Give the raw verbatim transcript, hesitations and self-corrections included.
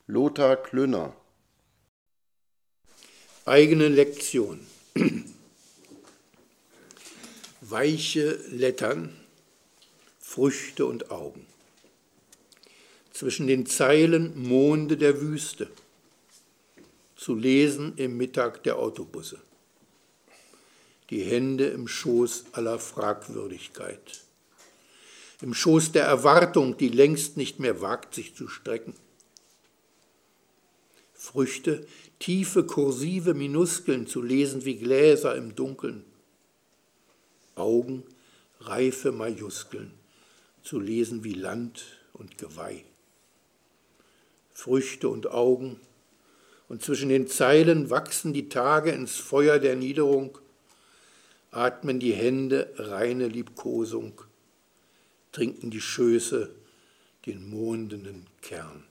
Lothar Klünner. Eigene Lektion. Weiche Lettern, Früchte und Augen. Zwischen den Zeilen Monde der Wüste. Zu lesen im Mittag der Autobusse. Die Hände im Schoß aller Fragwürdigkeit. Im Schoß der Erwartung, die längst nicht mehr wagt, sich zu strecken. Früchte, tiefe, kursive Minuskeln zu lesen wie Gläser im Dunkeln. Augen, reife Majuskeln zu lesen wie Land und Geweih. Früchte und Augen, und zwischen den Zeilen wachsen die Tage ins Feuer der Niederung, atmen die Hände reine Liebkosung, trinken die Schöße den mondenden Kern.